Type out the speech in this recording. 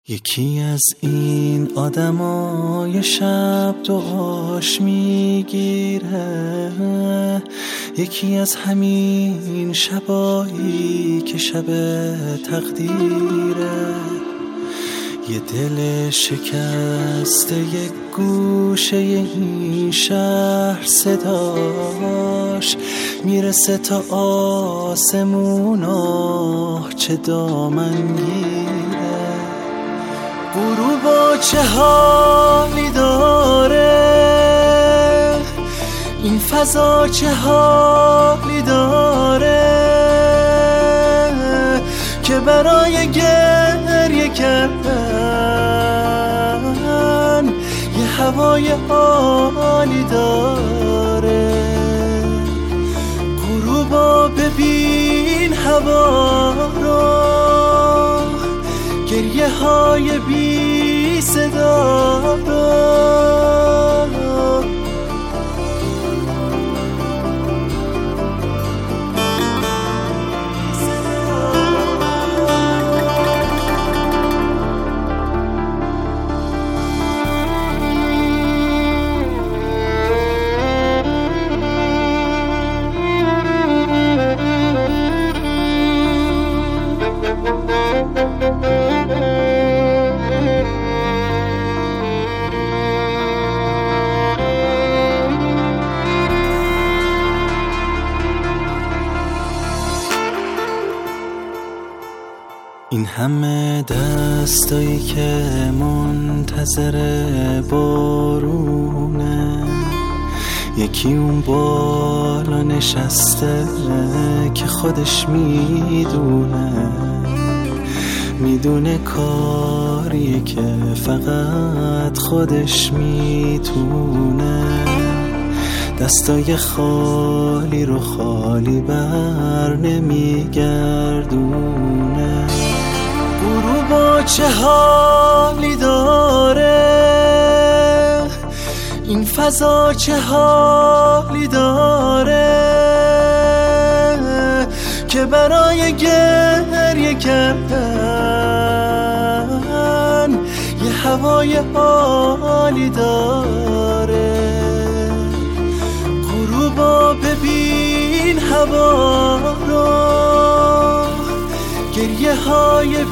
یکی از این آدمای شب دعاش میگیره، یکی از همین شبایی که شب تقدیره. یه دل شکسته یک گوشه این شهر صداش میرسه تا آسمونا، چه دامنگیره. غروبا چه حالی داره، این فضا چه حالی داره که برای گریه کردن یه هوای عالی داره. غروبا ببین هوا رو، گریه های بی صدا رو. این همه دستایی که منتظر بارونه، یکی اون بالا نشسته که خودش میدونه کاریه که فقط خودش میتونه. دستای خالی رو خالی بر نمیگردونه. غروبا چه حالی داره، این فضا چه حالی داره که برای گریه کردن یه هوای عالی داره. غروبا ببین هوا رو، گریه های